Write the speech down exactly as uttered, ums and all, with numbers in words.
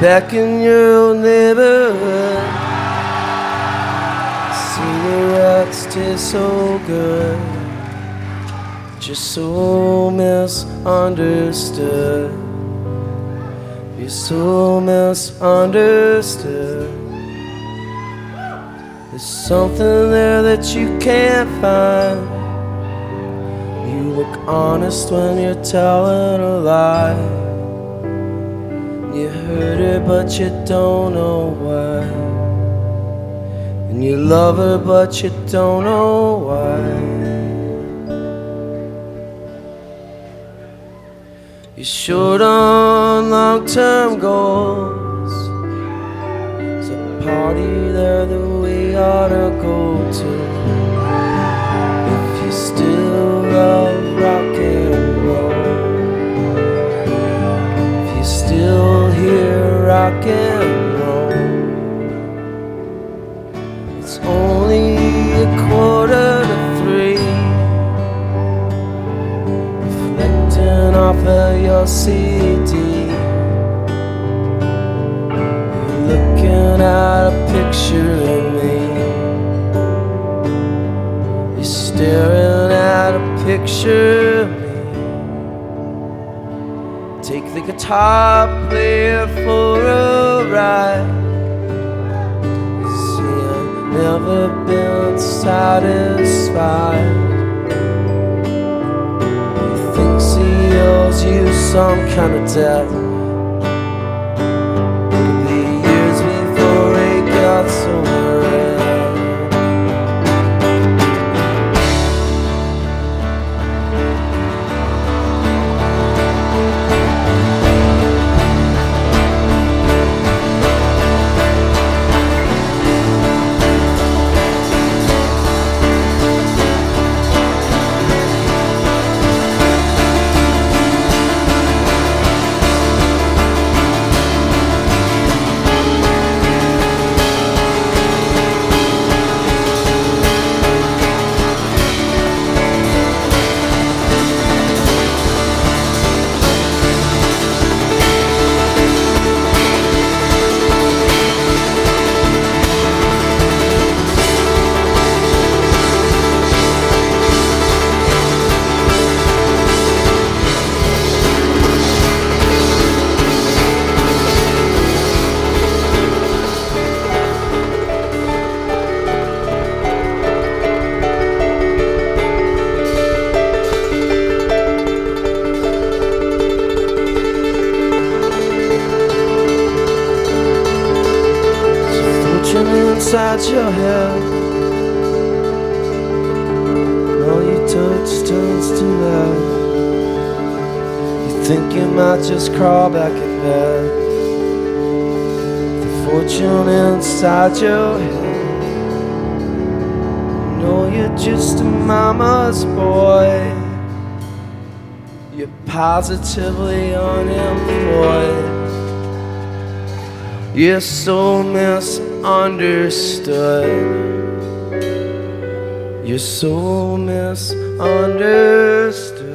back in your old neighborhood. Cigarettes taste so good, just so misunderstood. You're so misunderstood. There's something there that you can't find. You look honest when you're telling a lie. You hurt her but you don't know why. And you love her but you don't know why. You're short on long-term goals. There's a party there that we ought to go to. If you still love rock and roll, if you still hear rock and roll, it's only a quarter to three. Reflecting off of your C D, you're looking at a picture of me. You're staring at a picture of me. Take the guitar player for a ride. See, I've never been satisfied. He thinks he owes you some kind of debt. It'll be years before he gets over it. Inside your head, all you touch turns to lead. You think you might just crawl back in bed. The fortune inside your head. You know you're just a mama's boy. You're positively unemployed. You're so misunderstood. You're so misunderstood.